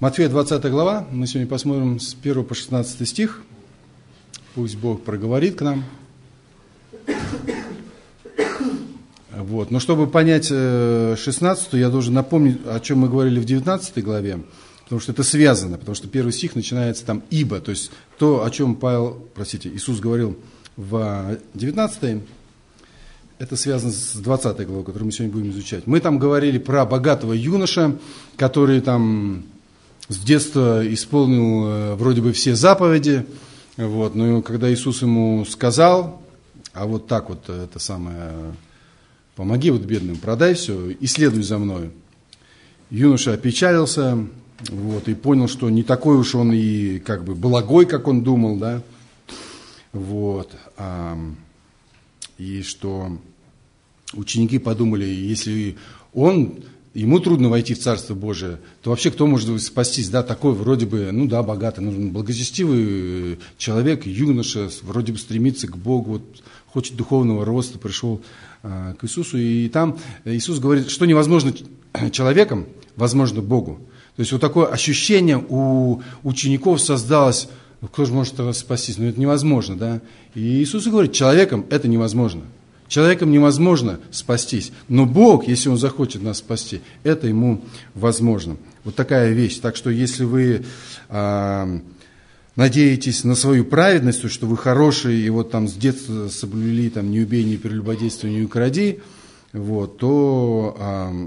Матфея 20 глава, мы сегодня посмотрим с 1 по 16 стих. Пусть Бог проговорит к нам. Вот. Но чтобы понять 16, я должен напомнить, о чем мы говорили в 19 главе, потому что это связано, потому что первый стих начинается там «ибо», то есть то, о чем Иисус говорил в 19, это связано с 20 главой, которую мы сегодня будем изучать. Мы там говорили про богатого юноша, который там с детства исполнил вроде бы все заповеди, вот, но когда Иисус ему сказал, а вот так вот это самое, помоги вот бедным, продай все и следуй за мной. Юноша опечалился, вот, и понял, что не такой уж он и как бы благой, как он думал, да, вот, и что ученики подумали, если ему трудно войти в Царство Божие, то вообще кто может спастись, да, такой вроде бы, ну да, богатый, ну, благочестивый человек, юноша, вроде бы стремится к Богу, вот, хочет духовного роста, пришел к Иисусу, и там Иисус говорит, что невозможно человеком, возможно Богу. То есть вот такое ощущение у учеников создалось, кто же может спастись, ну это невозможно, да. И Иисус говорит, человеком это невозможно. Человеком невозможно спастись, но Бог, если Он захочет нас спасти, это Ему возможно. Вот такая вещь. Так что если вы надеетесь на свою праведность, то, что вы хорошие, и вот там с детства соблюли, там, не убей, не прелюбодействуй, не укради, вот, то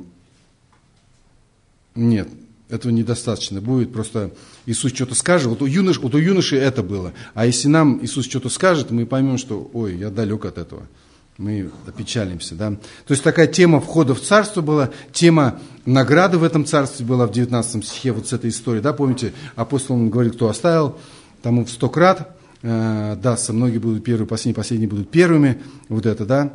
нет, этого недостаточно будет. Просто Иисус что-то скажет, вот у юноши это было, а если нам Иисус что-то скажет, мы поймем, что, ой, я далек от этого. Мы опечалимся, да. То есть такая тема входа в царство была, тема награды в этом царстве была в 19 стихе, вот с этой историей, да, помните, апостол говорит, кто оставил, тому в 100 крат дастся, многие будут первые, последние будут первыми, вот это, да.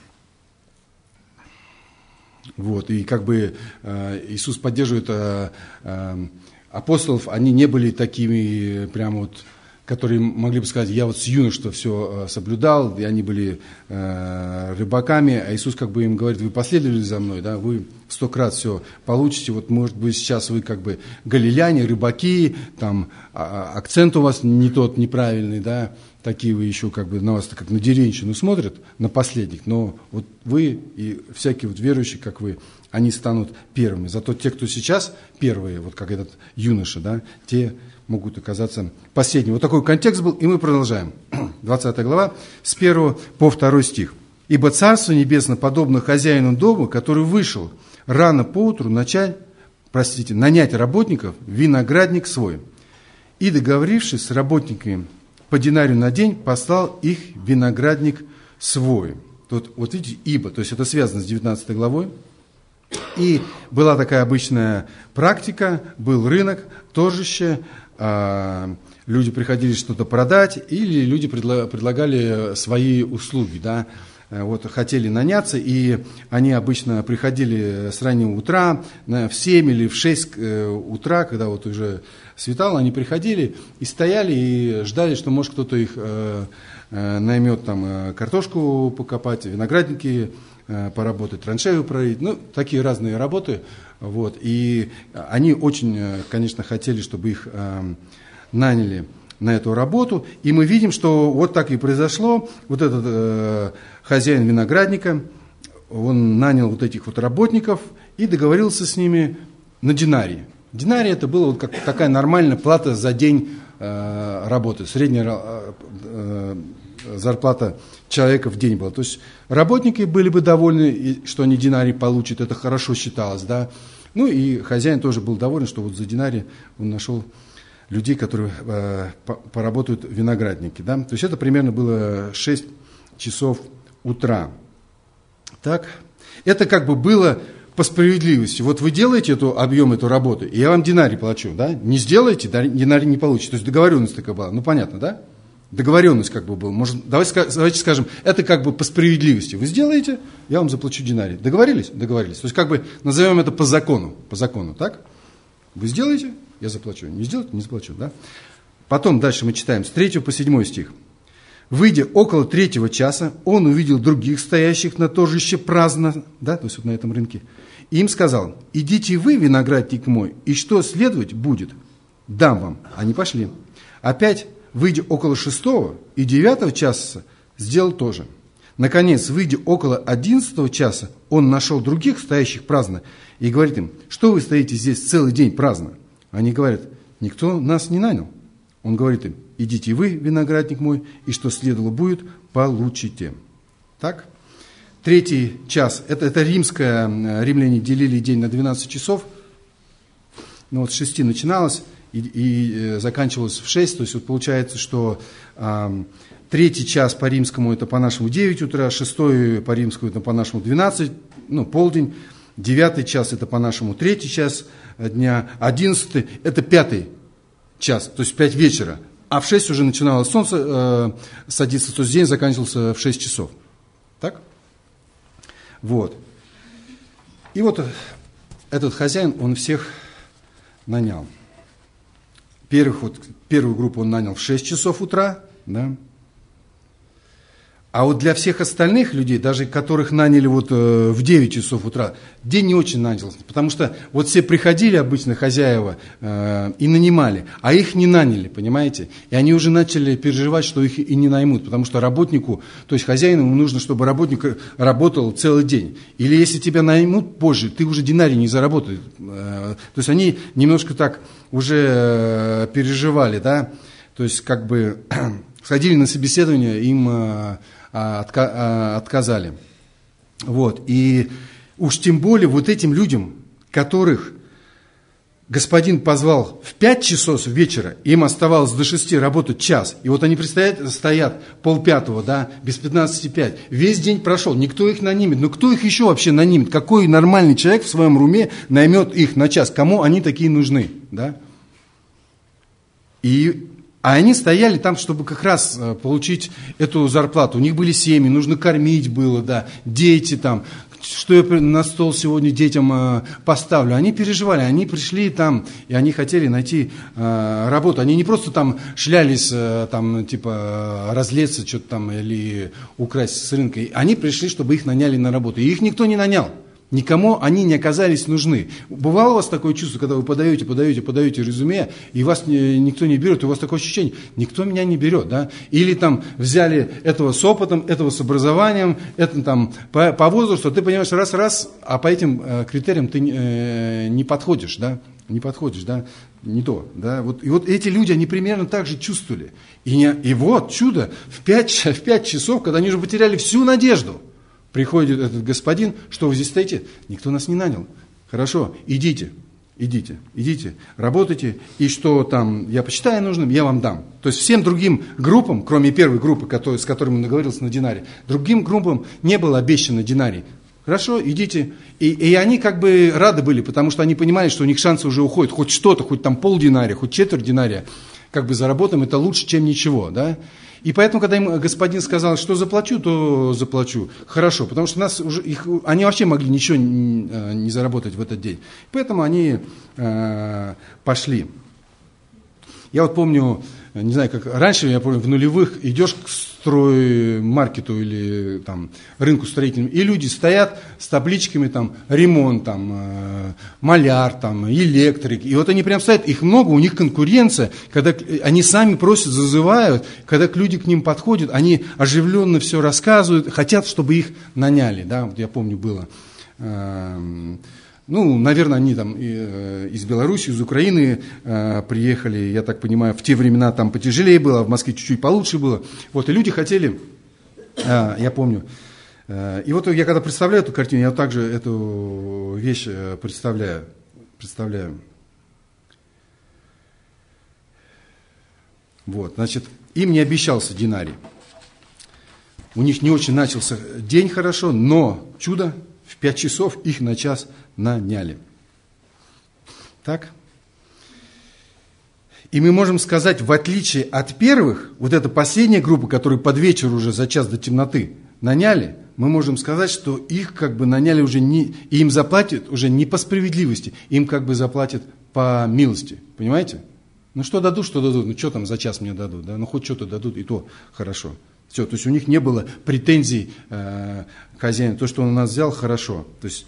Вот, и как бы Иисус поддерживает апостолов, они не были такими прям вот, которые могли бы сказать, я вот с юношества все соблюдал, и они были рыбаками, а Иисус как бы им говорит, вы последовали за мной, да, вы в 100 крат все получите, вот может быть сейчас вы как бы галилеяне, рыбаки, там акцент у вас не тот, неправильный, да, такие вы еще как бы на вас как на деревенщину смотрят, на последних, но вот вы и всякие вот верующие, как вы, они станут первыми. Зато те, кто сейчас первые, вот как этот юноша, да, те могут оказаться последними. Вот такой контекст был, и мы продолжаем. 20 глава, с 1 по 2 стих. «Ибо Царство Небесное подобно хозяину дома, который вышел рано поутру нанять работников в виноградник свой. И, договорившись с работниками по динарию на день, послал их в виноградник свой». Тут, вот видите, «ибо», то есть это связано с 19 главой. И была такая обычная практика, был рынок, торжище, люди приходили что-то продать, или люди предлагали свои услуги, да, вот хотели наняться, и они обычно приходили с раннего утра, в 7 или в 6 утра, когда вот уже светало, они приходили и стояли, и ждали, что может кто-то их наймет там картошку покопать, виноградники поработать, траншею прорыть, ну, такие разные работы, вот, и они очень, конечно, хотели, чтобы их наняли на эту работу, и мы видим, что вот так и произошло, вот этот хозяин виноградника, он нанял вот этих вот работников и договорился с ними на динарий. Динарий это была вот как такая нормальная плата за день работы, средняя зарплата человека в день была. То есть работники были бы довольны, что они динарий получат, это хорошо считалось, да. Ну и хозяин тоже был доволен, что вот за динарий он нашел людей, которые поработают в винограднике, да. То есть это примерно было 6 часов утра. Так, это как бы было по справедливости. Вот вы делаете объем эту работу, и я вам динарий плачу, да. Не сделаете, динарий не получите. То есть договоренность такая была, ну понятно, да. Договоренность как бы была. Может, давайте скажем, это как бы по справедливости. Вы сделаете, я вам заплачу динарий. Договорились? Договорились. То есть как бы назовем это по закону, так? Вы сделаете, я заплачу. Не сделаете, не заплачу, да? Потом дальше мы читаем с 3 по 7 стих. «Выйдя около 3 часа, он увидел других, стоящих на торжище праздно», да, то есть вот на этом рынке, им сказал: идите вы, виноградник мой, и что следовать будет, дам вам. Они пошли. Опять, выйдя около 6 и 9 часа, сделал то же. Наконец, выйдя около 11 часа, он нашел других, стоящих праздно, и говорит им: что вы стоите здесь целый день праздно? Они говорят: никто нас не нанял. Он говорит им: идите вы, виноградник мой, и что следовало будет, получите. Так? 3 час, это римляне делили день на 12 часов, но вот с 6 начиналось и заканчивалось в 6, то есть вот получается, что 3 час по римскому это по-нашему 9 утра, 6 по римскому это по-нашему 12, полдень, 9 час это по-нашему 3 час дня, 11 это 5 час, то есть 5 вечера, а в 6 уже начиналось солнце садиться, то есть день заканчивался в 6 часов. Так? Вот. И вот этот хозяин, он всех нанял. Первую группу он нанял в 6 часов утра, да? А вот для всех остальных людей, даже которых наняли в 9 часов утра, день не очень начался, потому что вот все приходили обычно хозяева и нанимали, а их не наняли, понимаете? И они уже начали переживать, что их и не наймут, потому что работнику, то есть хозяину нужно, чтобы работник работал целый день. Или если тебя наймут позже, ты уже динарий не заработаешь. То есть они немножко так уже переживали, да? То есть как бы сходили на собеседование, им отказали. Вот. И уж тем более вот этим людям, которых господин позвал в 5 часов вечера, им оставалось до 6 работать час. И вот они стоят 4:30, да, без 15:05. Весь день прошел, никто их нанимет. Ну кто их еще вообще нанимет? Какой нормальный человек в своем уме наймет их на час? Кому они такие нужны? Да? А они стояли там, чтобы как раз получить эту зарплату. У них были семьи, нужно кормить было, да, дети там. Что я на стол сегодня детям поставлю? Они переживали, они пришли там, и они хотели найти работу. Они не просто там шлялись, там, типа, разлиться что-то там или украсть с рынка. Они пришли, чтобы их наняли на работу. И их никто не нанял. Никому они не оказались нужны. Бывало у вас такое чувство, когда вы подаете резюме, и вас никто не берет, и у вас такое ощущение: никто меня не берет, да? Или там взяли этого с опытом, этого с образованием, это там по возрасту, ты понимаешь, раз, а по этим критериям ты не подходишь, да? Не подходишь, да? Не то, да? И вот эти люди, они примерно так же чувствовали. И вот чудо, в 5 часов, когда они уже потеряли всю надежду, приходит этот господин: что вы здесь стоите? Никто нас не нанял. Хорошо, идите, работайте, и что там я посчитаю нужным, я вам дам. То есть всем другим группам, кроме первой группы, с которой мы договорились на динаре, другим группам не было обещано динарий. Хорошо, идите. И они как бы рады были, потому что они понимали, что у них шансы уже уходят. Хоть что-то, хоть там полдинария, хоть четверть динария, как бы заработаем, это лучше, чем ничего, да? И поэтому, когда им господин сказал, что заплачу, то заплачу. Хорошо, потому что они вообще могли ничего не заработать в этот день. Поэтому они пошли. Я вот помню, не знаю, как раньше, я помню, в нулевых идешь к строймаркету или там рынку строительному, и люди стоят с табличками там ремонт, там маляр, там электрик, и вот они прям стоят, их много, у них конкуренция, когда они сами просят, зазывают, когда люди к ним подходят, они оживленно все рассказывают, хотят, чтобы их наняли, да, вот я помню, было. Наверное, они там из Беларуси, из Украины приехали, я так понимаю, в те времена там потяжелее было, а в Москве чуть-чуть получше было. Вот, и люди хотели, я помню, и вот я когда представляю эту картину, я также эту вещь представляю. Вот, значит, им не обещался динарий. У них не очень начался день хорошо, но чудо, в 5 часов их на час наняли. Так? И мы можем сказать, в отличие от первых, вот эта последняя группа, которую под вечер уже за час до темноты наняли, мы можем сказать, что их как бы наняли уже и им заплатят уже не по справедливости, им как бы заплатят по милости. Понимаете? Что дадут, что дадут. Что там за час мне дадут? Да? Хоть что-то дадут, и то хорошо. Все, то есть у них не было претензий к хозяину. То, что он у нас взял, хорошо. То есть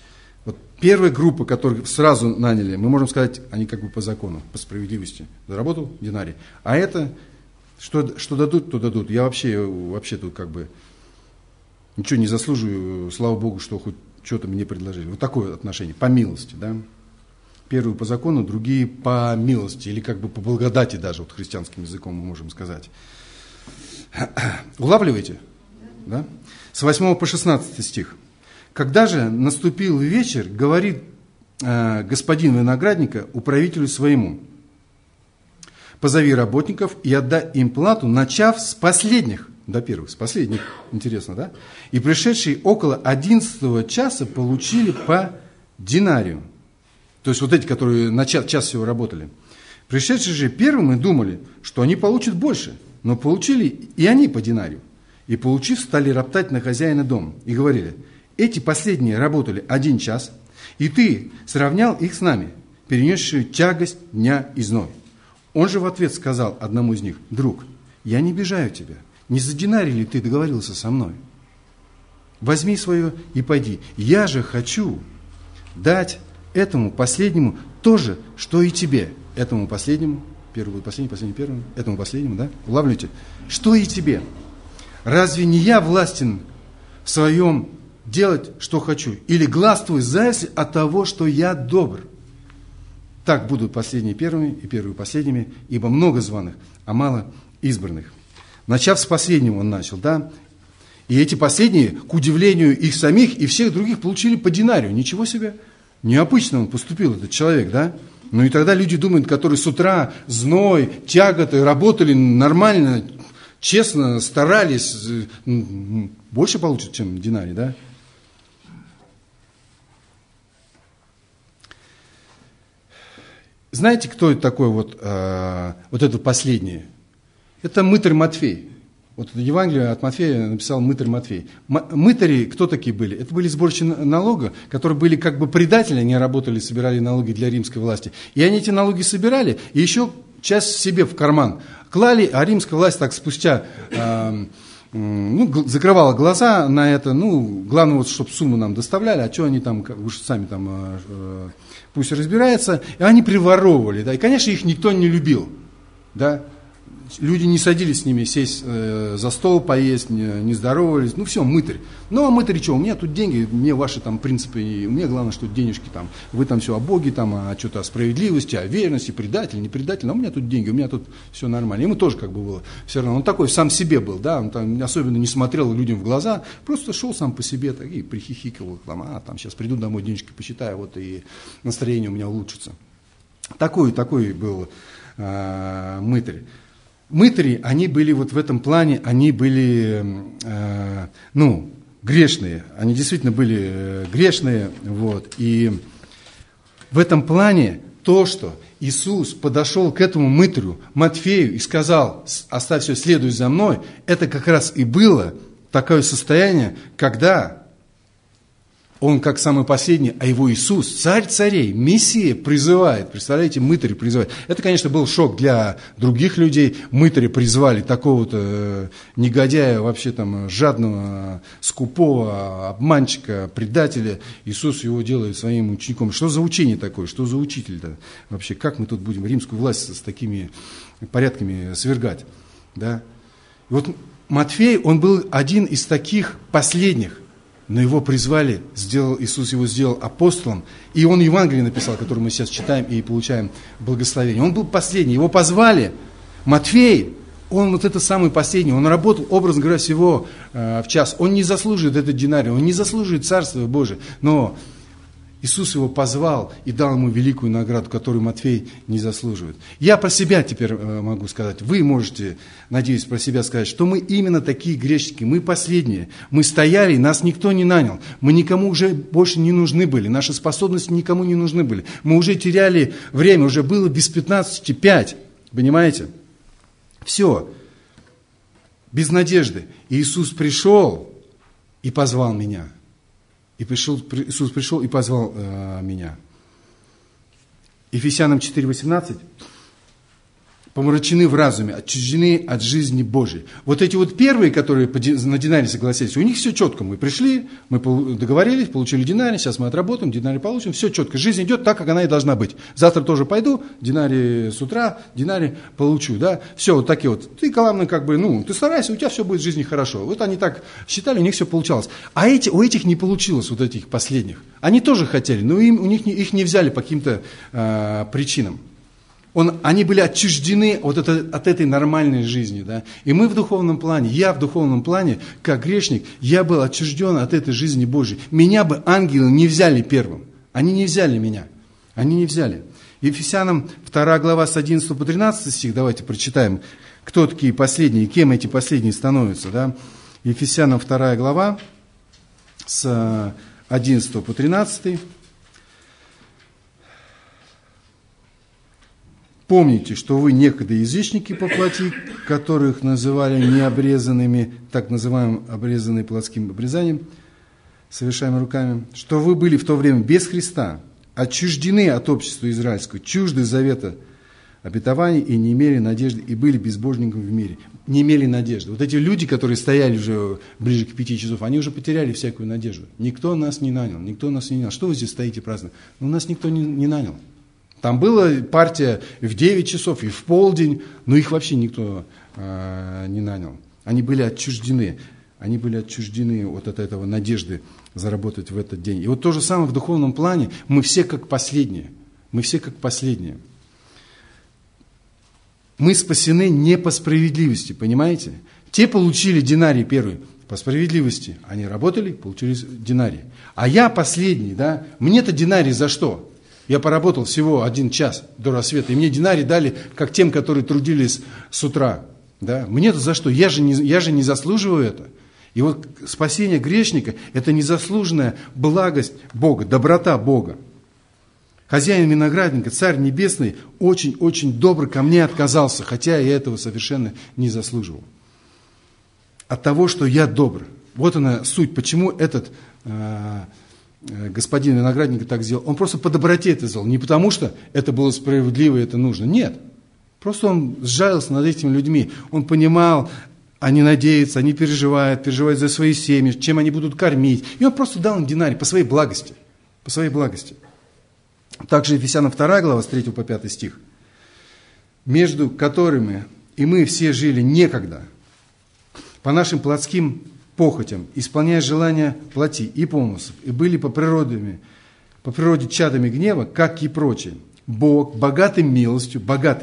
Вот первая группа, которую сразу наняли, мы можем сказать, они как бы по закону, по справедливости. Заработал динарий. А это, что дадут, то дадут. Я вообще тут как бы ничего не заслуживаю, слава Богу, что хоть что-то мне предложили. Вот такое отношение, по милости, да. Первые по закону, другие по милости, или как бы по благодати даже, вот христианским языком мы можем сказать. Улавливаете? Да? С 8 по 16 стих. «Когда же наступил вечер, говорит господин виноградника управителю своему: позови работников и отдай им плату, начав с последних». До первых, с последних, интересно, да? «И пришедшие около 11 часа получили по динарию». То есть вот эти, которые на час всего работали. «Пришедшие же первым и думали, что они получат больше, но получили и они по динарию. И, получив, стали роптать на хозяина дома и говорили: эти последние работали 1 час, и ты сравнял их с нами, перенесшие тягость дня и зной». Он же в ответ сказал одному из них: «Друг, я не обижаю тебя. Не за динарий ли ты договорился со мной? Возьми свое и пойди. Я же хочу дать этому последнему то же, что и тебе». Этому последнему, первый будет последний, последний первый, этому последнему, да? Улавливаете? Что и тебе. Разве не я властен в своем делать, что хочу? Или глаз твой зависит от того, что я добр? Так будут последние первыми и первые последними, ибо много званых, а мало избранных. Начав с последнего он начал, да? И эти последние, к удивлению их самих и всех других, получили по динарию. Ничего себе! Необычно он поступил, этот человек, да? Ну и тогда люди думают, которые с утра зной, тяготы, работали нормально, честно, старались, больше получат, чем динарий, да? Знаете, кто это такой вот этот последний? Это мытарь Матфей. Вот Евангелие от Матфея написал мытарь Матфей. Мытари кто такие были? Это были сборщики налога, которые были как бы предатели, они работали, собирали налоги для римской власти. И они эти налоги собирали, и еще часть себе в карман клали, а римская власть так спустя закрывала глаза на это. Главное, вот, чтобы сумму нам доставляли, а что они там, вы же сами там, пусть разбираются. И они приворовывали, да, и, конечно, их никто не любил, да. Люди не садились с ними сесть за стол, поесть, не здоровались. Все, мытарь. А мытарь что? У меня тут деньги, мне ваши там принципы, у меня главное, что денежки там. Вы там все о Боге, там, о что-то о справедливости, о верности, предатель, не предатель. А у меня тут деньги, у меня тут все нормально. Ему тоже как бы было все равно. Он такой сам себе был, да, он там особенно не смотрел людям в глаза, просто шел сам по себе так, и прихихикал. Там сейчас приду домой, денежки посчитаю, вот и настроение у меня улучшится. Такой был мытарь. Мытари, они были вот в этом плане, они были, грешные. Они действительно были грешные. Вот. И в этом плане то, что Иисус подошел к этому мытарю, Матфею, и сказал: оставь все, следуй за мной, это как раз и было такое состояние, когда он как самый последний, а его Иисус, царь царей, Мессия, призывает. Представляете, мытарь призывает. Это, конечно, был шок для других людей. Мытари призвали такого-то негодяя, вообще там жадного, скупого, обманщика, предателя. Иисус его делает своим учеником. Что за учение такое? Что за учитель-то? Вообще, как мы тут будем римскую власть с такими порядками свергать? Да? И вот Матфей, он был один из таких последних. Но его призвали, Иисус его сделал апостолом, и он Евангелие написал, которое мы сейчас читаем и получаем благословение. Он был последний, его позвали. Матфей, он вот это самый последний, он работал, образно говоря, всего в час. Он не заслуживает этот динарий, он не заслуживает Царства Божие, но Иисус его позвал и дал ему великую награду, которую Матфей не заслуживает. Я про себя теперь могу сказать. Вы можете, надеюсь, про себя сказать, что мы именно такие грешники. Мы последние. Мы стояли, нас никто не нанял. Мы никому уже больше не нужны были. Наши способности никому не нужны были. Мы уже теряли время. Уже было без 15:05. Понимаете? Все. Без надежды. И Иисус пришел и позвал меня. Иисус пришел и позвал меня. Ефесянам 4:18. помрачены в разуме, отчуждены от жизни Божьей. Вот эти вот первые, которые на динарий согласились, у них все четко. Мы пришли, мы договорились, получили динарий, сейчас мы отработаем, динарий получим, все четко. Жизнь идет так, как она и должна быть. Завтра тоже пойду, динарий с утра, динарий получу, да. Все, вот такие вот. Ты, главное, как бы, ты старайся, у тебя все будет в жизни хорошо. Вот они так считали, у них все получалось. А у этих не получилось, вот этих последних. Они тоже хотели, но их не взяли по каким-то причинам. Они были отчуждены от этой нормальной жизни. Да? И мы в духовном плане, я в духовном плане, как грешник, я был отчужден от этой жизни Божьей. Меня бы ангелы не взяли первым. Они не взяли меня. Они не взяли. Ефесянам 2 глава с 11 по 13 стих, давайте прочитаем, кто такие последние, кем эти последние становятся. Да? Ефесянам 2 глава с 11 по 13. Помните, что вы некогда язычники по плоти, которых называли необрезанными, так называемым обрезанные плотским обрезанием, совершаемым руками, что вы были в то время без Христа, отчуждены от общества израильского, чужды завета обетований и не имели надежды, и были безбожниками в мире. Не имели надежды. Вот эти люди, которые стояли уже ближе к 5 часов, они уже потеряли всякую надежду. Никто нас не нанял, никто нас не нанял. Что вы здесь стоите праздно? Нас никто не нанял. Там была партия в 9 часов, и в полдень, но их вообще никто не нанял. Они были отчуждены. Они были отчуждены от этого надежды заработать в этот день. И вот то же самое в духовном плане. Мы все как последние. Мы все как последние. Мы спасены не по справедливости, понимаете? Те получили динарий первый по справедливости. Они работали, получили динарий. А я последний, да? Мне-то динарий за что? Я поработал всего 1 час до рассвета, и мне динарий дали, как тем, которые трудились с утра. Да? Мне-то за что? Я же не заслуживаю это. И вот спасение грешника – это незаслуженная благость Бога, доброта Бога. Хозяин виноградника, Царь Небесный, очень-очень добр ко мне отказался, хотя я этого совершенно не заслуживал. От того, что я добр. Вот она суть, почему этот господин виноградника так сделал. Он просто по доброте это сделал. Не потому, что это было справедливо и это нужно. Нет. Просто он сжалился над этими людьми. Он понимал, они надеются, они переживают за свои семьи, чем они будут кормить. И он просто дал им динарий по своей благости. По своей благости. Также Ефесянам 2 глава с 3 по 5 стих. Между которыми и мы все жили некогда по нашим плотским похотям, исполняя желания плоти и помыслов, и были по природе чадами гнева, как и прочие. Бог, богатый милостью,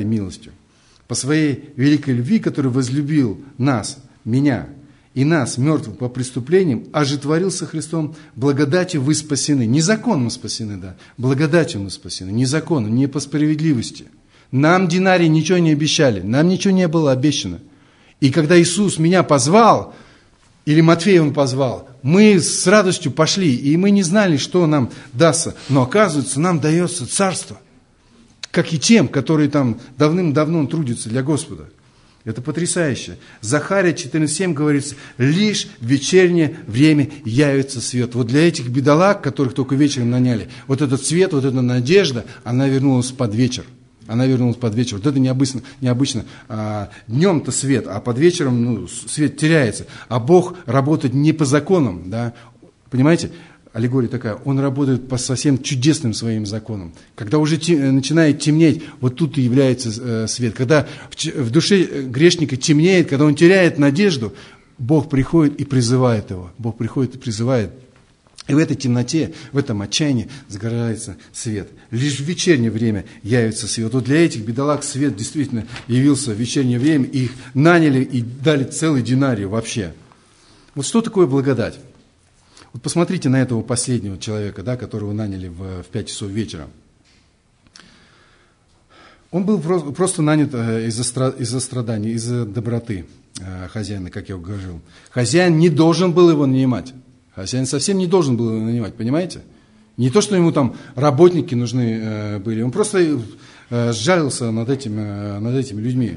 по своей великой любви, который возлюбил нас, меня и нас, мертвых по преступлениям, ожитворил со Христом, благодатью вы спасены. Не законом спасены, да, благодатью мы спасены, не законом, не по справедливости. Нам динарий ничего не обещали, нам ничего не было обещано. И когда Иисус меня позвал, или Матфей он позвал, мы с радостью пошли, и мы не знали, что нам дастся. Но оказывается, нам дается царство, как и тем, которые там давным-давно трудятся для Господа. Это потрясающе. Захария 14:7 говорится, лишь в вечернее время явится свет. Вот для этих бедолаг, которых только вечером наняли, вот этот свет, вот эта надежда, она вернулась под вечер. Вот это необычно. Днем-то свет, а под вечером свет теряется. А Бог работает не по законам. Да? Понимаете? Аллегория такая. Он работает по совсем чудесным своим законам. Когда уже начинает темнеть, вот тут и является свет. Когда в душе грешника темнеет, когда он теряет надежду, Бог приходит и призывает его. И в этой темноте, в этом отчаянии загорается свет. Лишь в вечернее время явится свет. Вот для этих бедолаг свет действительно явился в вечернее время. И их наняли и дали целый динарий вообще. Вот что такое благодать? Вот посмотрите на этого последнего человека, да, которого наняли в 5 часов вечера. Он был просто нанят из-за страданий, из-за доброты хозяина, как я говорил. Хозяин не должен был его нанимать. Хозяин совсем не должен был его нанимать, понимаете? Не то, что ему там работники нужны были. Он просто сжалился над этими людьми.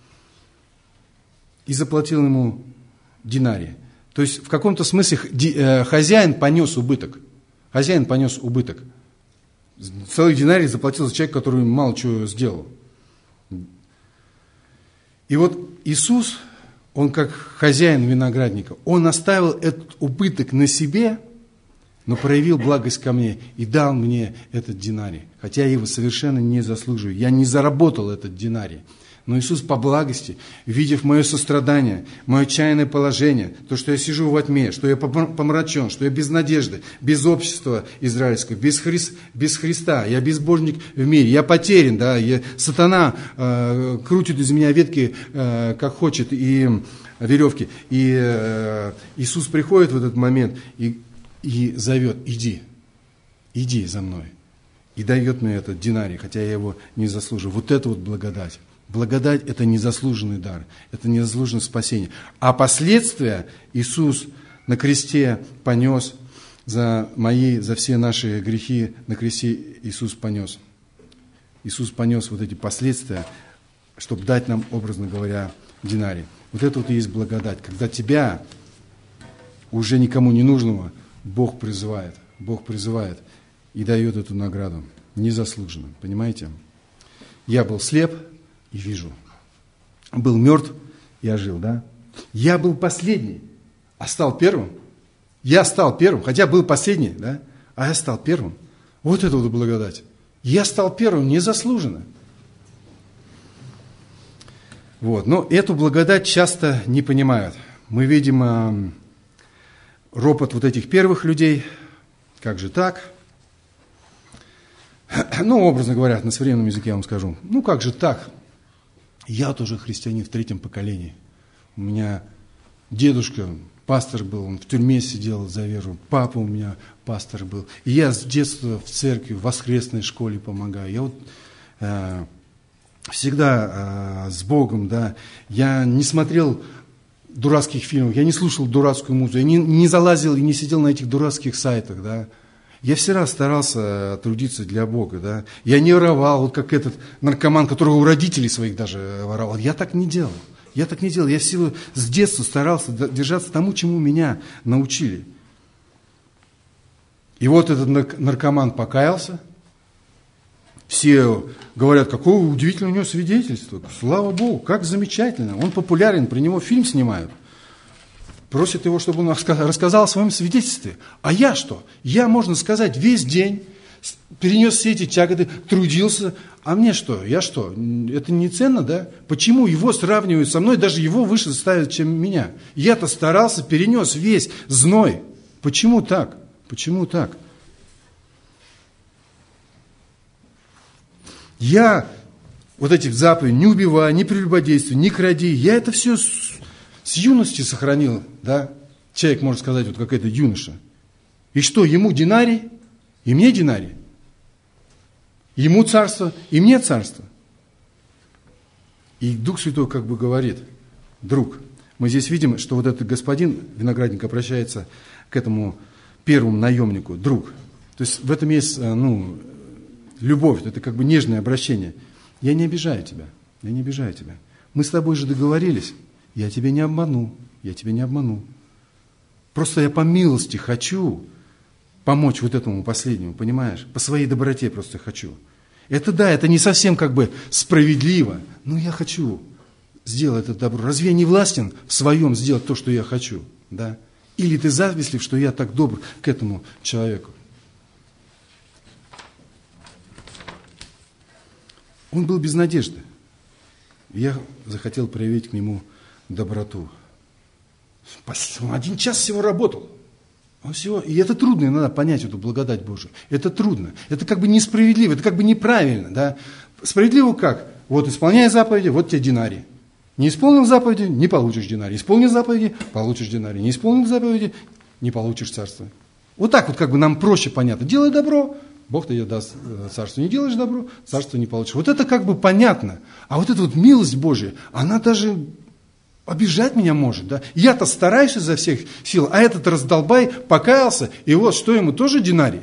И заплатил ему динарий. То есть в каком-то смысле хозяин понес убыток. Целый динарий заплатил за человека, который мало чего сделал. И вот Иисус, Он как хозяин виноградника, Он оставил этот убыток на себе, но проявил благость ко мне и дал мне этот динарий. Хотя я его совершенно не заслуживаю. Я не заработал этот динарий. Но Иисус по благости, видев мое сострадание, мое отчаянное положение, то, что я сижу во тьме, что я помрачен, что я без надежды, без общества израильского, без Христа, я безбожник в мире, я потерян, да, сатана крутит из меня ветки, как хочет, и веревки. И Иисус приходит в этот момент и зовет: иди за мной. И дает мне этот динарий, хотя я его не заслуживаю. Вот это вот благодать. Благодать – это незаслуженный дар, это незаслуженное спасение. А последствия Иисус на кресте понес за все наши грехи, на кресте Иисус понес. Иисус понес вот эти последствия, чтобы дать нам, образно говоря, динарий. Вот это вот и есть благодать, когда тебя, уже никому не нужного, Бог призывает и дает эту награду, незаслуженно, понимаете? Я был слеп и вижу. Был мертв, я жил, да? Я был последний, а стал первым. Я стал первым, хотя был последний, да? А я стал первым. Вот это вот благодать. Я стал первым незаслуженно. Вот. Но эту благодать часто не понимают. Мы видим ропот вот этих первых людей. Как же так? Ну, образно говоря, на современном языке я вам скажу. Ну, как же так? Я тоже христианин в 3-м поколении. У меня дедушка пастор был, он в тюрьме сидел за веру. Папа у меня пастор был. И я с детства в церкви, в воскресной школе помогаю. Я вот всегда с Богом, да. Я не смотрел дурацких фильмов, я не слушал дурацкую музыку, я не залазил и не сидел на этих дурацких сайтах, да. Я всегда старался трудиться для Бога, да. Я не воровал, вот как этот наркоман, который у родителей своих даже воровал. Я так не делал. Я с детства старался держаться тому, чему меня научили. И вот этот наркоман покаялся. Все говорят, какое удивительное у него свидетельство. Слава Богу, как замечательно. Он популярен, про него фильм снимают. Просит его, чтобы он рассказал о своем свидетельстве. А я что? Я, можно сказать, весь день перенес все эти тяготы, трудился. А мне что? Я что? Это не ценно, да? Почему его сравнивают со мной, даже его выше ставят, чем меня? Я-то старался, перенес весь зной. Почему так? Почему так? Я вот эти заповеди: не убивай, не прелюбодействуй, не кради, я это все с юности сохранил, да? Человек может сказать, вот как это юноша. И что, ему динарий, и мне динарий? Ему царство, и мне царство? И Дух Святой как бы говорит: друг, мы здесь видим, что вот этот господин, виноградник, обращается к этому первому наемнику: друг. То есть в этом есть, любовь, это как бы нежное обращение. Я не обижаю тебя, я не обижаю тебя. Мы с тобой же договорились, я тебя не обману, я тебя не обману. Просто я по милости хочу помочь вот этому последнему, понимаешь? По своей доброте просто хочу. Это да, это не совсем как бы справедливо, но я хочу сделать это добро. Разве я не властен в своем сделать то, что я хочу? Да? Или ты завистлив, что я так добр к этому человеку? Он был без надежды. Я захотел проявить к нему доброту. 1 час всего работал. И это трудно иногда понять, эту благодать Божию. Это трудно. Это как бы несправедливо, это как бы неправильно. Да? Справедливо как? Вот исполняй заповеди, вот тебе динарий. Не исполнил заповеди, не получишь динарий. Исполнил заповеди, получишь динарий. Не исполнил заповеди, не получишь царство. Вот так вот как бы нам проще понятно. Делай добро, Бог тебе даст царство. Не делаешь добро, царство не получишь. Вот это как бы понятно. А вот эта вот милость Божия, она даже обижать меня может. Да? Я-то стараюсь изо всех сил, а этот раздолбай покаялся, и вот что ему, тоже динарий.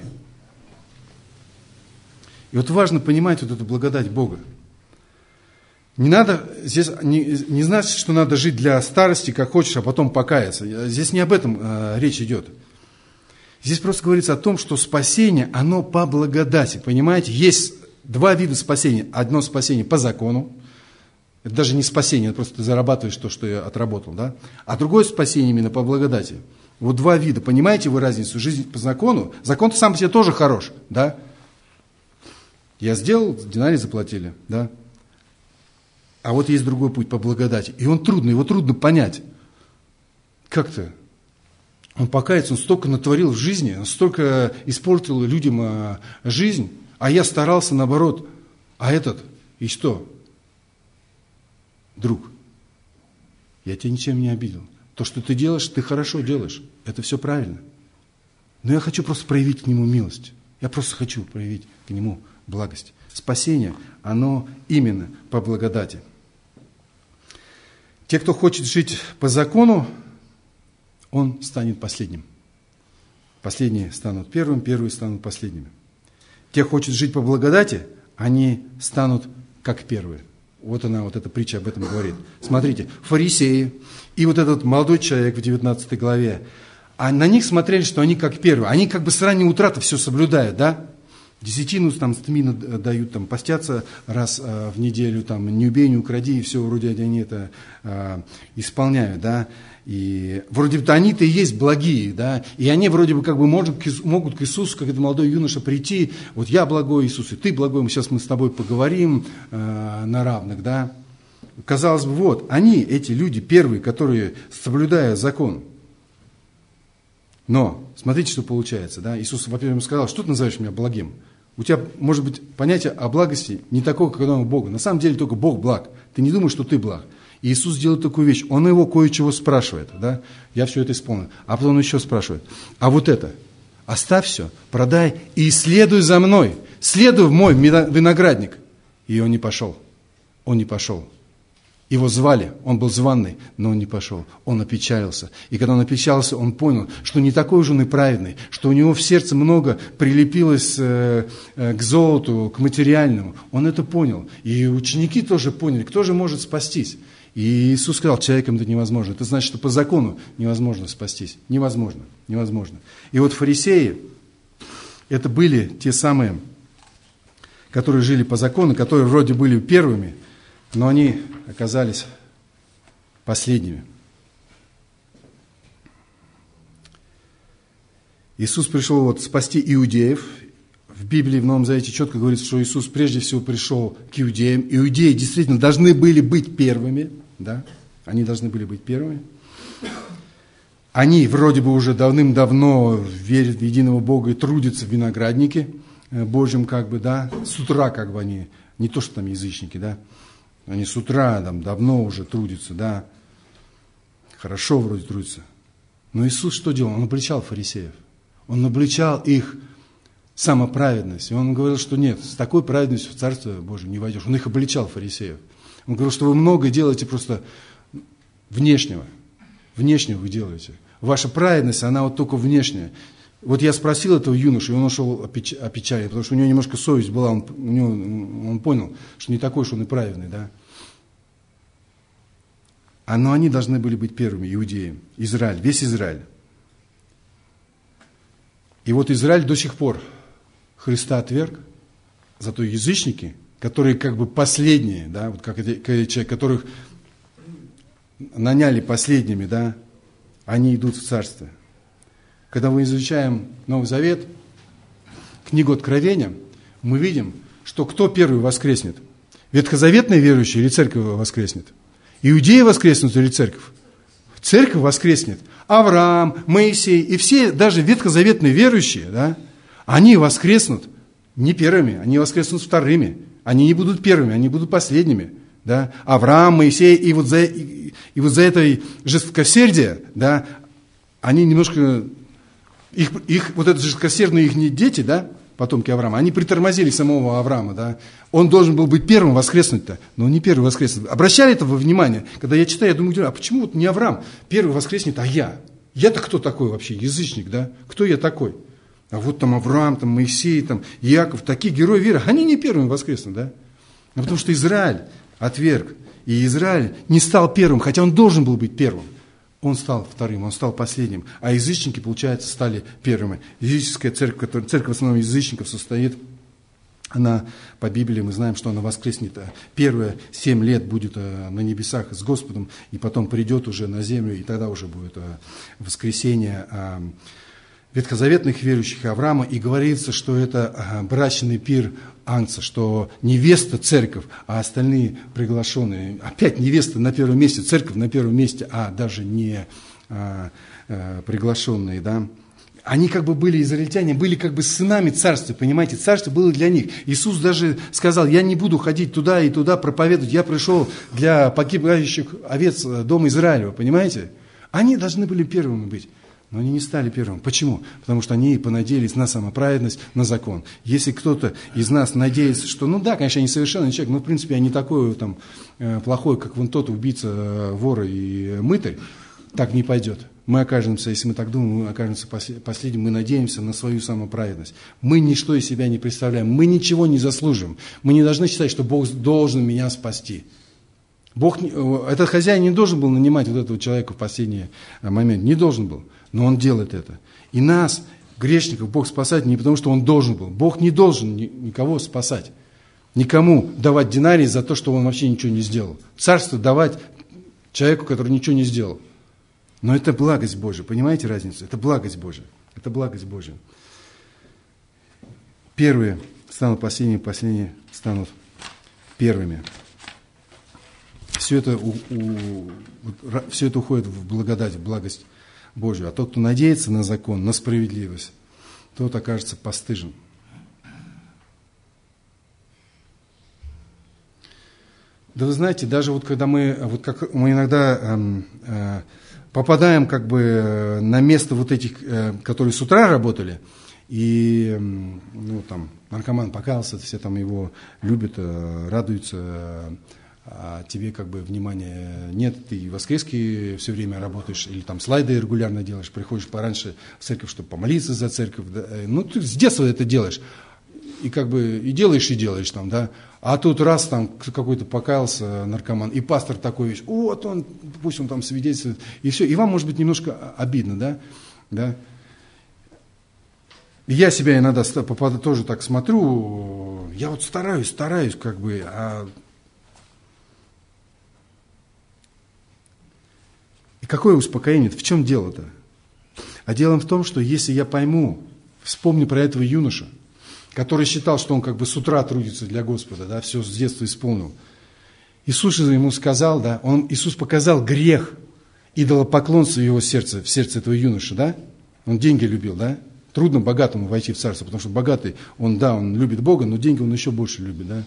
И вот важно понимать вот эту благодать Бога. Не надо, здесь не значит, что надо жить для старости, как хочешь, а потом покаяться. Здесь не об этом речь идет. Здесь просто говорится о том, что спасение, оно по благодати. Понимаете, есть 2 вида спасения. Одно спасение по закону, Это даже не спасение, это просто ты зарабатываешь то, что я отработал, да? А другое спасение именно по благодати. Вот два вида. Понимаете вы разницу? Жизнь по закону. Закон-то сам по себе тоже хорош, да? Я сделал, динарий заплатили, да? А вот есть другой путь по благодати. И он трудный, его трудно понять. Как-то. Он покается, он столько натворил в жизни, он столько испортил людям жизнь, а я старался наоборот. А этот, и что? Друг, я тебя ничем не обидел. То, что ты делаешь, ты хорошо делаешь. Это все правильно. Но я хочу просто проявить к нему милость. Я просто хочу проявить к нему благость. Спасение, оно именно по благодати. Те, кто хочет жить по закону, он станет последним. Последние станут первым, первые станут последними. Те, кто хочет жить по благодати, они станут как первые. Вот она, вот эта притча об этом говорит. Смотрите, фарисеи и вот этот молодой человек в 19 главе, а на них смотрели, что они как первые. Они как бы с раннего утра-то все соблюдают, да? Десятину там стмина дают, там постятся раз в неделю, там не убей, не укради, и все, вроде они это исполняют, да? И вроде бы они-то и есть благие, да? И они вроде бы как бы могут к Иисусу, как этот молодой юноша, прийти, вот я благой, Иисус, и ты благой, сейчас мы с тобой поговорим на равных, да? Казалось бы, вот, они, эти люди первые, которые, соблюдая закон. Но, смотрите, что получается, да? Иисус, во-первых, сказал, что ты называешь меня благим? У тебя, может быть, понятие о благости не такое, как у Бога. На самом деле только Бог благ. Ты не думаешь, что ты благ. И Иисус делает такую вещь. Он его кое-чего спрашивает. Да? Я все это исполнил. А потом он еще спрашивает. А вот это. Оставь все, продай и следуй за мной. Следуй в мой виноградник. И он не пошел. Он не пошел. Его звали, он был званный, но он не пошел. Он опечалился. И когда он опечалился, он понял, что не такой уж он и праведный, что у него в сердце много прилепилось к золоту, к материальному. Он это понял. И ученики тоже поняли, кто же может спастись. И Иисус сказал, человеком это невозможно. Это значит, что по закону невозможно спастись. Невозможно, невозможно. И вот фарисеи, это были те самые, которые жили по закону, которые вроде были первыми, но они оказались последними. Иисус пришел вот спасти иудеев. В Библии, в Новом Завете четко говорится, что Иисус прежде всего пришел к иудеям. Иудеи действительно должны были быть первыми. Да? Они должны были быть первыми. Они вроде бы уже давным-давно верят в единого Бога и трудятся в винограднике Божьем, как бы, да. С утра, как бы, они, не то, что там язычники, да. Они с утра там давно уже трудятся, да, хорошо вроде трудятся. Но Иисус что делал? Он обличал фарисеев. Он обличал их самоправедность. И он говорил, что нет, с такой праведностью в Царство Божие не войдешь. Он их обличал, фарисеев. Он говорил, что вы много делаете просто внешнего. Внешнего вы делаете. Ваша праведность, она вот только внешняя. Вот я спросил этого юношу, и он ушел опечален, потому что у него немножко совесть была, он понял, что не такой уж он и праведный, да. Но они должны были быть первыми, иудеи, Израиль, весь Израиль. И вот Израиль до сих пор Христа отверг, зато язычники, которые как бы последние, да, вот как эти человек, которых наняли последними, да, они идут в царство. Когда мы изучаем Новый Завет, книгу Откровения, мы видим, что кто первый воскреснет? Ветхозаветные верующие или церковь воскреснет? Иудеи воскреснут или церковь? Церковь воскреснет. Авраам, Моисей и все, даже ветхозаветные верующие, да, они воскреснут не первыми, они воскреснут вторыми. Они не будут первыми, они будут последними. Да? Авраам, Моисей, и вот за этой жестокосердие, да, они немножко, их вот это жестокосердные их дети, да, потомки Авраама, они притормозили самого Авраама, да. Он должен был быть первым воскреснуть-то, но он не первый воскреснет. Обращали это во внимание? Когда я читаю, я думаю, а почему вот не Авраам первый воскреснет, а я? Я-то кто такой вообще? Язычник, да? Кто я такой? А вот там Авраам, там Моисей, там Иаков, такие герои веры, они не первыми воскреснут, да? А потому что Израиль отверг, и Израиль не стал первым, хотя он должен был быть первым. Он стал вторым, он стал последним, а язычники, получается, стали первыми. Языческая церковь, церковь в основном язычников состоит Она, по Библии мы знаем, что она воскреснет. Первые 7 лет будет на небесах с Господом, и потом придет уже на землю, и тогда уже будет воскресение ветхозаветных верующих Авраама. И говорится, что это брачный пир Агнца, что невеста церковь, а остальные приглашенные. Опять невеста на первом месте, церковь на первом месте, а даже не приглашенные, да. Они как бы были израильтяне, были как бы сынами царства, понимаете, царство было для них. Иисус даже сказал: я не буду ходить туда и туда проповедовать, я пришел для погибающих овец дома Израилева, понимаете. Они должны были первыми быть, но они не стали первыми. Почему? Потому что они понадеялись на самоправедность, на закон. Если кто-то из нас надеется, что, ну да, конечно, я несовершенный человек, но в принципе я не такой там плохой, как вон тот убийца, вор и мытарь, так не пойдет. Мы окажемся, если мы так думаем, мы окажемся последним, мы надеемся на свою самоправедность. Мы ничто из себя не представляем, мы ничего не заслуживаем. Мы не должны считать, что Бог должен меня спасти. Этот хозяин не должен был нанимать вот этого человека в последний момент, не должен был, но он делает это. И нас, грешников, Бог спасает не потому, что он должен был. Бог не должен никого спасать, никому давать динарий за то, что он вообще ничего не сделал. Царство давать человеку, который ничего не сделал. Но это благость Божия, понимаете разницу? Это благость Божия, это благость Божия. Первые станут последними, последние станут первыми. Все это уходит в благодать, в благость Божию. А тот, кто надеется на закон, на справедливость, тот окажется постыжен. Да вы знаете, даже вот когда мы иногда попадаем как бы на место вот этих, которые с утра работали, и ну, там, наркоман покаялся, все там его любят, радуются, а тебе как бы внимания нет, ты воскрески все время работаешь, или там слайды регулярно делаешь, приходишь пораньше в церковь, чтобы помолиться за церковь, да, ну ты с детства это делаешь, и как бы и делаешь там, да, а тут раз там какой-то покаялся наркоман, и пастор такой вещь, вот он, пусть он там свидетельствует, и все, и вам может быть немножко обидно, да. Я себя иногда тоже так смотрю, я вот стараюсь как бы, И какое успокоение? В чем дело-то? А дело в том, что если я пойму, вспомню про этого юношу, который считал, что он как бы с утра трудится для Господа, да, все с детства исполнил. Иисус ему сказал, да, Иисус показал грех идолопоклонства в его сердце, в сердце этого юноши, да. Он деньги любил, да. Трудно богатому войти в царство, потому что богатый, он любит Бога, но деньги он еще больше любит, да.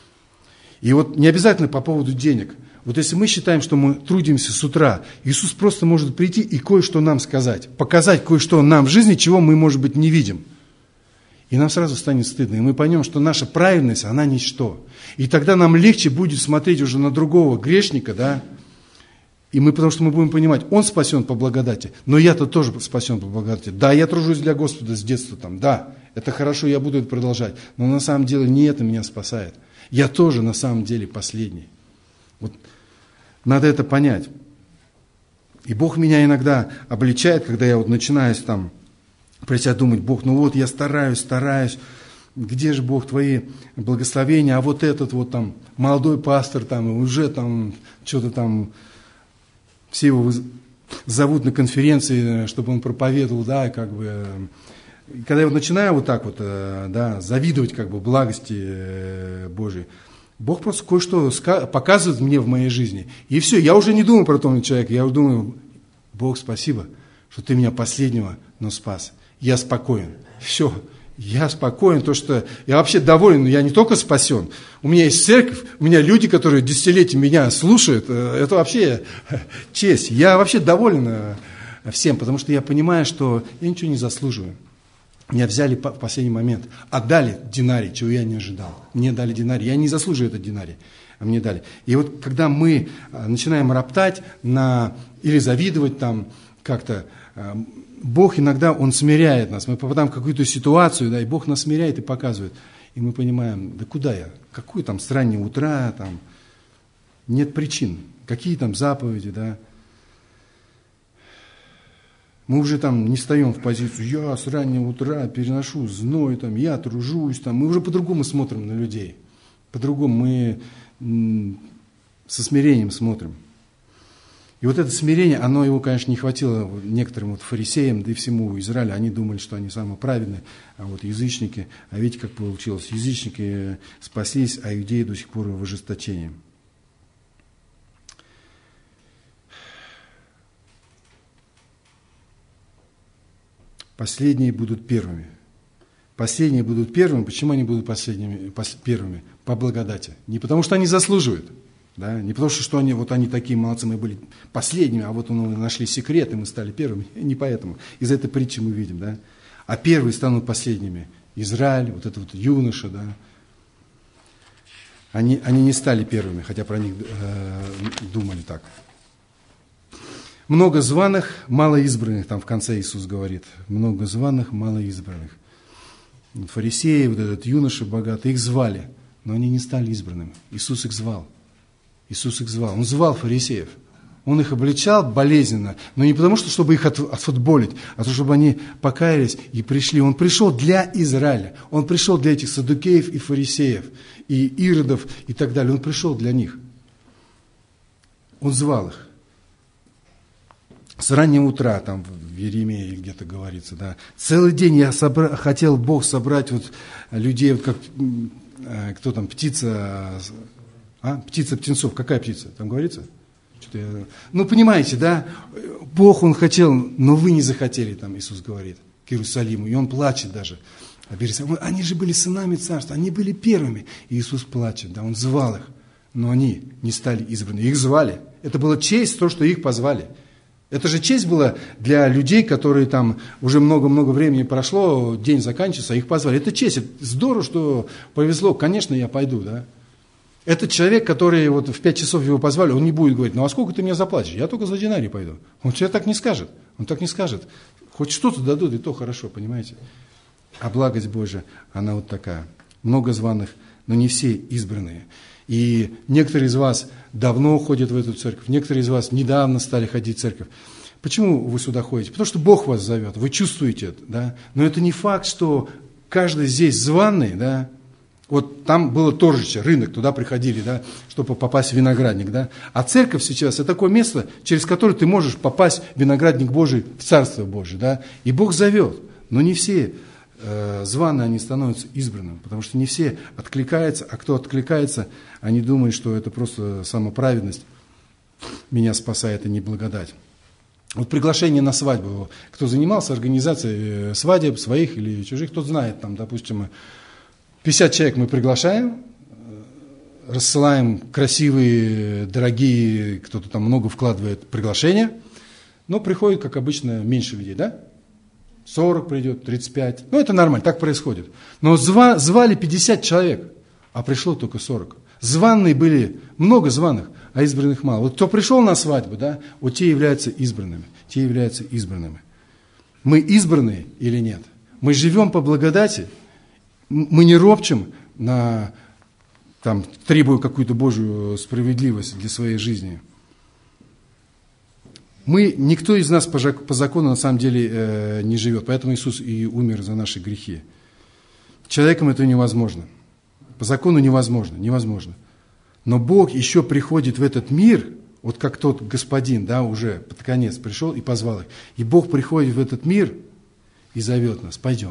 И вот не обязательно по поводу денег. Вот если мы считаем, что мы трудимся с утра, Иисус просто может прийти и кое-что нам сказать, показать кое-что нам в жизни, чего мы, может быть, не видим. И нам сразу станет стыдно, и мы поймем, что наша праведность, она ничто. И тогда нам легче будет смотреть уже на другого грешника, да, потому что мы будем понимать, он спасен по благодати, но я-то тоже спасен по благодати. Да, я тружусь для Господа с детства, там, да, это хорошо, я буду это продолжать, но на самом деле не это меня спасает. Я тоже на самом деле последний. Вот надо это понять. И Бог меня иногда обличает, когда я вот начинаю там про себя думать, Бог, ну вот я стараюсь, где же, Бог, твои благословения, а вот этот вот там молодой пастор там уже там что-то там, все его зовут на конференции, чтобы он проповедовал, да, как бы. И когда я вот начинаю вот так вот, да, завидовать как бы благости Божией, Бог просто кое-что показывает мне в моей жизни. И все, я уже не думаю про того человека, я уже думаю, Бог, спасибо, что ты меня последнего, но спас. Я спокоен. Все, я спокоен, то что я вообще доволен, но я не только спасен. У меня есть церковь, у меня люди, которые десятилетия меня слушают. Это вообще честь. Я вообще доволен всем, потому что я понимаю, что я ничего не заслуживаю. Меня взяли в последний момент, отдали динарий, чего я не ожидал. Мне дали динарий, я не заслуживаю этот динарий, а мне дали. И вот когда мы начинаем роптать или завидовать там как-то, Бог иногда, Он смиряет нас. Мы попадаем в какую-то ситуацию, да, и Бог нас смиряет и показывает. И мы понимаем, да куда я? Какой там с раннего утра, там, нет причин. Какие там заповеди, да? Мы уже там не встаем в позицию, я с раннего утра переношу зной, там, я тружусь. Там. Мы уже по-другому смотрим на людей. По-другому мы со смирением смотрим. И вот это смирение, оно его, конечно, не хватило некоторым вот фарисеям, да и всему Израилю. Они думали, что они самые праведные, а вот язычники, а видите, как получилось, язычники спаслись, а иудеи до сих пор в ожесточении. Последние будут первыми. Последние будут первыми. Почему они будут первыми? По благодати. Не потому, что они заслуживают. Да? Не потому, что они такие молодцы, мы были последними, а вот мы нашли секрет, и мы стали первыми. Не поэтому. Из этой притчи мы видим. Да? А первые станут последними. Израиль, вот этот вот юноша, да? Они не стали первыми, хотя про них думали так. Много званых, мало избранных, там в конце Иисус говорит. Много званых, мало избранных. Фарисеи, вот этот юноша богатый, их звали, но они не стали избранными. Иисус их звал. Иисус их звал. Он звал фарисеев. Он их обличал болезненно, но не потому, чтобы их отфутболить, а то, чтобы они покаялись и пришли. Он пришел для Израиля. Он пришел для этих саддукеев и фарисеев, и иродов и так далее. Он пришел для них. Он звал их. С раннего утра, там в Иеремии где-то говорится, да, целый день хотел Бог собрать вот людей, вот как, кто там, птица, птица птенцов, какая птица, там говорится? Ну, понимаете, да, Бог, Он хотел, но вы не захотели, там Иисус говорит, к Иерусалиму, и Он плачет даже. Они же были сынами царства, они были первыми, и Иисус плачет, да, Он звал их, но они не стали избранными, их звали, это была честь, то, что их позвали. Это же честь была для людей, которые там уже много-много времени прошло, день заканчивается, их позвали. Это честь, это здорово, что повезло, конечно, я пойду, да. Этот человек, который вот в 5 часов его позвали, он не будет говорить, ну а сколько ты мне заплатишь? Я только за динарий пойду. Он тебе так не скажет, он так не скажет. Хоть что-то дадут, и то хорошо, понимаете. А благость Божия, она вот такая. Много званых, но не все избранные. И некоторые из вас давно ходят в эту церковь, некоторые из вас недавно стали ходить в церковь. Почему вы сюда ходите? Потому что Бог вас зовет, вы чувствуете это, да? Но это не факт, что каждый здесь званый, да? Вот там было торжище, рынок, туда приходили, да, чтобы попасть в виноградник, да? А церковь сейчас это такое место, через которое ты можешь попасть в виноградник Божий, в Царство Божие, да? И Бог зовет, но не все званые, они становятся избранными, потому что не все откликаются, а кто откликается, они думают, что это просто самоправедность меня спасает, а не благодать. Вот приглашение на свадьбу, кто занимался организацией свадеб своих или чужих, тот знает, там, допустим, 50 человек мы приглашаем, рассылаем красивые, дорогие, кто-то там много вкладывает приглашения, но приходит, как обычно, меньше людей, да? 40 придет, 35. Ну, это нормально, так происходит. Но звали 50 человек, а пришло только 40. Званые были, много званых, а избранных мало. Вот кто пришел на свадьбу, да, вот те являются избранными. Те являются избранными. Мы избранные или нет? Мы живем по благодати, мы не ропчем там, требуя какую-то Божью справедливость для своей жизни. Никто из нас по закону на самом деле не живет, поэтому Иисус и умер за наши грехи. Человеком это невозможно. По закону невозможно. Но Бог еще приходит в этот мир, вот как тот господин, да, уже под конец пришел и позвал их. И Бог приходит в этот мир и зовет нас, пойдем.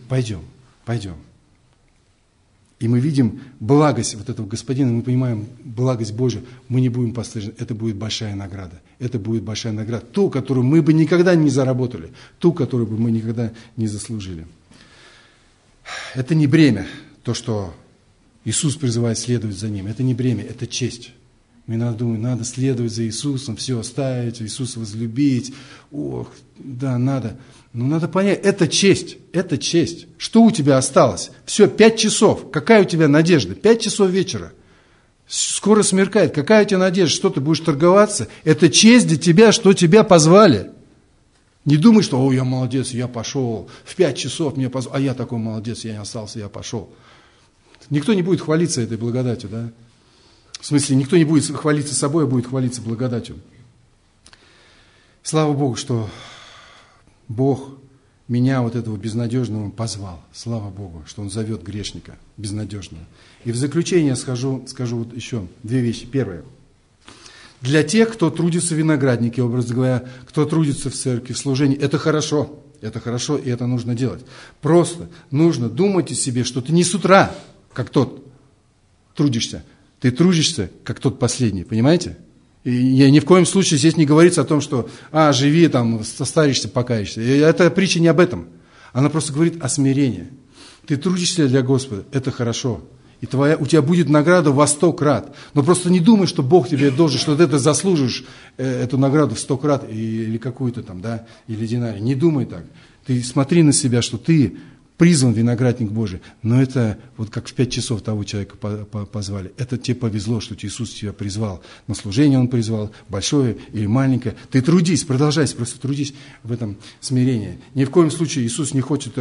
И мы видим благость вот этого господина, мы понимаем благость Божию, мы не будем пострижены, это будет большая награда. Это будет большая награда, ту, которую мы бы никогда не заработали, ту, которую бы мы никогда не заслужили. Это не бремя, то, что Иисус призывает следовать за Ним, это не бремя, это честь. Мы иногда думаем, надо следовать за Иисусом, все оставить, Иисуса возлюбить. Ох, да, надо. Но надо понять, это честь. Что у тебя осталось? Все, 5 часов. Какая у тебя надежда? 5 часов вечера. Скоро смеркает. Какая у тебя надежда? Что ты будешь торговаться? Это честь для тебя, что тебя позвали. Не думай, что, я молодец, я пошел. В 5 часов меня позвали. А я такой молодец, я не остался, я пошел. Никто не будет хвалиться этой благодатью, да? В смысле, никто не будет хвалиться собой, а будет хвалиться благодатью. Слава Богу, что Бог меня, вот этого безнадежного, позвал. Слава Богу, что Он зовет грешника безнадежного. И в заключение скажу вот еще две вещи. Первое. Для тех, кто трудится в винограднике, образно говоря, кто трудится в церкви, в служении, это хорошо. Это хорошо, и это нужно делать. Просто нужно думать о себе, что ты не с утра, как тот, трудишься. Ты трудишься, как тот последний, понимаете? И я ни в коем случае здесь не говорится о том, что живи, там, состаришься, покаешься. И эта притча не об этом. Она просто говорит о смирении. Ты трудишься для Господа, это хорошо. И у тебя будет награда во 100 крат. Но просто не думай, что Бог тебе должен, что ты это заслужишь, эту награду в 100 крат, или какую-то там, да, или динарий. Не думай так. Ты смотри на себя, что ты призван виноградник Божий. Но это вот как в 5 часов того человека позвали. Это тебе повезло, что Иисус тебя призвал. На служение Он призвал, большое или маленькое. Ты трудись, продолжайся, просто трудись в этом смирении. Ни в коем случае Иисус не хочет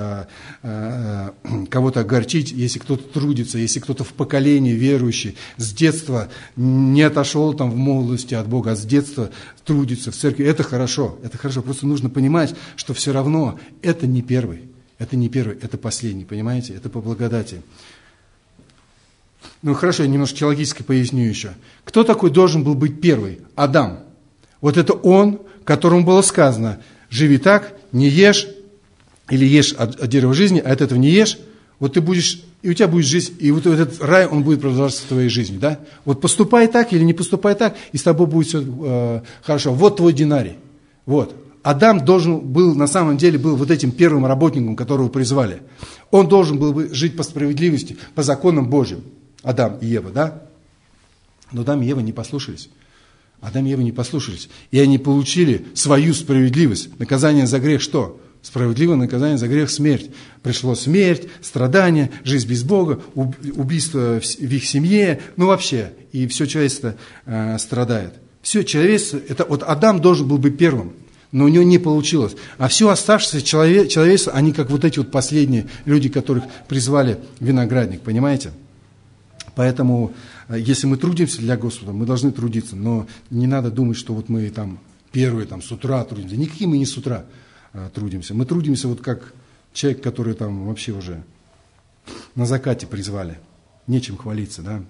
кого-то огорчить, если кто-то трудится, если кто-то в поколении верующий, с детства не отошел там в молодости от Бога, а с детства трудится в церкви. Это хорошо, это хорошо. Просто нужно понимать, что все равно это не первый. Это не первый, это последний, понимаете? Это по благодати. Ну хорошо, я немножко теологически поясню еще. Кто такой должен был быть первый? Адам. Вот это он, которому было сказано, живи так, не ешь, или ешь от дерева жизни, а от этого не ешь, вот ты будешь, и у тебя будет жизнь, и вот этот рай, он будет продолжаться в твоей жизни, да? Вот поступай так или не поступай так, и с тобой будет все хорошо. Вот твой динарий, вот. Адам должен был, на самом деле, был вот этим первым работником, которого призвали. Он должен был бы жить по справедливости, по законам Божьим. Адам и Ева, да? Но Адам и Ева не послушались. Адам и Ева не послушались. И они получили свою справедливость. Наказание за грех что? Справедливое наказание за грех – смерть. Пришло смерть, страдания, жизнь без Бога, убийство в их семье, ну вообще. И все человечество страдает. Все человечество, это вот Адам должен был быть первым. Но у него не получилось. А все оставшееся человечество, они как вот эти вот последние люди, которых призвали виноградник, понимаете? Поэтому, если мы трудимся для Господа, мы должны трудиться. Но не надо думать, что вот мы там первые там, с утра трудимся. Никакие мы не с утра трудимся. Мы трудимся вот как человек, который там вообще уже на закате призвали. Нечем хвалиться, да?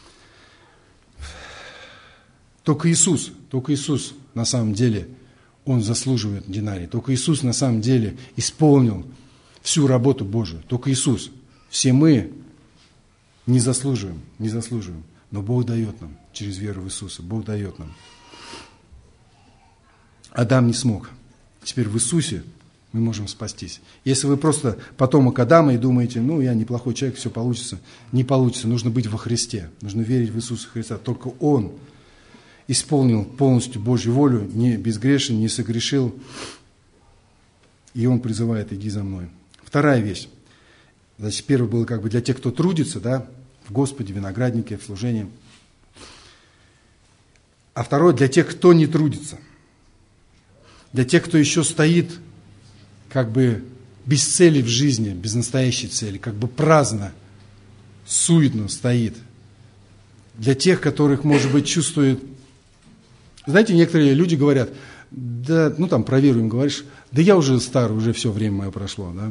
Только Иисус на самом деле, Он заслуживает динарий. Только Иисус на самом деле исполнил всю работу Божию. Только Иисус. Все мы не заслуживаем. Но Бог дает нам через веру в Иисуса. Бог дает нам. Адам не смог. Теперь в Иисусе мы можем спастись. Если вы просто потомок Адама и думаете, я неплохой человек, все получится. Не получится. Нужно быть во Христе. Нужно верить в Иисуса Христа. Только Он исполнил полностью Божью волю, не безгрешен, не согрешил. И Он призывает: иди за мной. Вторая вещь. Значит, первый был как бы для тех, кто трудится, да, в Господе, в винограднике, в служении. А второе для тех, кто не трудится. Для тех, кто еще стоит как бы без цели в жизни, без настоящей цели, как бы праздно, суетно стоит. Для тех, которых, может быть, чувствует... Знаете, некоторые люди говорят, да, про веру им говоришь, да я уже старый, уже все время мое прошло, да.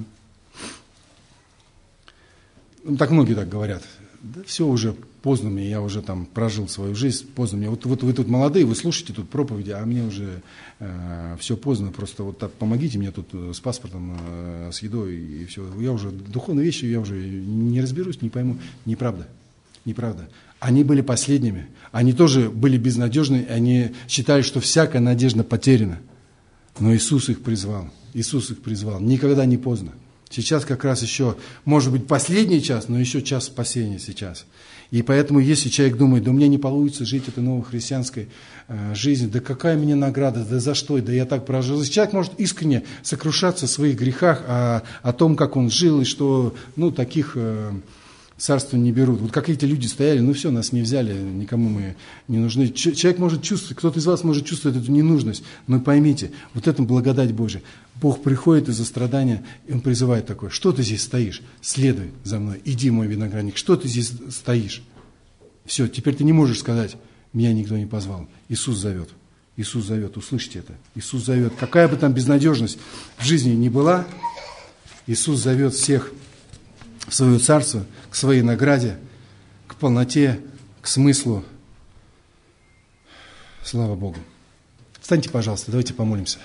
Так многие так говорят. Да все уже поздно мне, я уже там прожил свою жизнь, поздно мне. Вот вы тут молодые, вы слушаете тут проповеди, а мне уже все поздно, просто вот так помогите мне тут с паспортом, с едой и все. Я уже духовные вещи, я уже не разберусь, не пойму. Неправда. Они были последними, они тоже были безнадежны, они считали, что всякая надежда потеряна. Но Иисус их призвал, никогда не поздно. Сейчас как раз еще, может быть, последний час, но еще час спасения сейчас. И поэтому, если человек думает, да у меня не получится жить этой новой христианской жизнью, да какая мне награда, да за что, да я так прожил. Человек может искренне сокрушаться в своих грехах, о том, как он жил, и что, таких... Царство не берут. Вот как эти люди стояли, все, нас не взяли, никому мы не нужны. Человек может чувствовать, кто-то из вас может чувствовать эту ненужность, но поймите, вот это благодать Божия. Бог приходит из-за страдания, и Он призывает такое: что ты здесь стоишь? Следуй за мной, иди, мой виноградник, что ты здесь стоишь? Все, теперь ты не можешь сказать, меня никто не позвал. Иисус зовет. Иисус зовет, услышьте это. Иисус зовет. Какая бы там безнадежность в жизни ни была, Иисус зовет всех в свое царство, к своей награде, к полноте, к смыслу. Слава Богу. Встаньте, пожалуйста, давайте помолимся.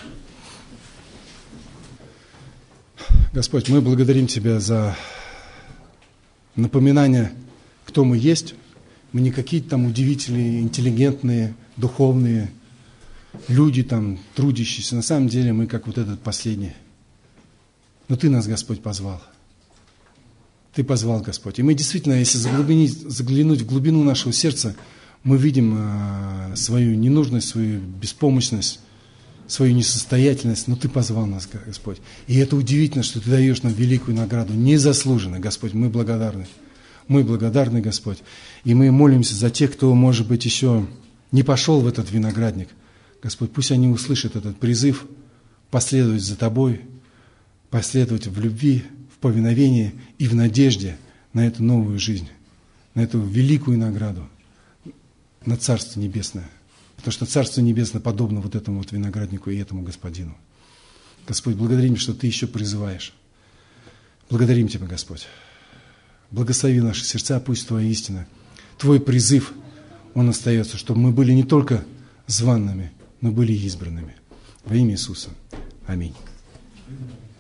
Господь, мы благодарим Тебя за напоминание, кто мы есть. Мы не какие-то там удивительные, интеллигентные, духовные люди, там, трудящиеся. На самом деле мы как вот этот последний. Но Ты нас, Господь, позвал. Ты позвал, Господь. И мы действительно, если заглянуть в глубину нашего сердца, мы видим свою ненужность, свою беспомощность, свою несостоятельность, но Ты позвал нас, Господь. И это удивительно, что Ты даешь нам великую награду, незаслуженно, Господь, мы благодарны. Мы благодарны, Господь. И мы молимся за тех, кто, может быть, еще не пошел в этот виноградник. Господь, пусть они услышат этот призыв последовать за Тобой, последовать в любви, в повиновении и в надежде на эту новую жизнь, на эту великую награду, на Царство Небесное. Потому что Царство Небесное подобно вот этому вот винограднику и этому Господину. Господь, благодарим, что Ты еще призываешь. Благодарим Тебя, Господь. Благослови наши сердца, пусть Твоя истина, Твой призыв, он остается, чтобы мы были не только званными, но были избранными. Во имя Иисуса. Аминь.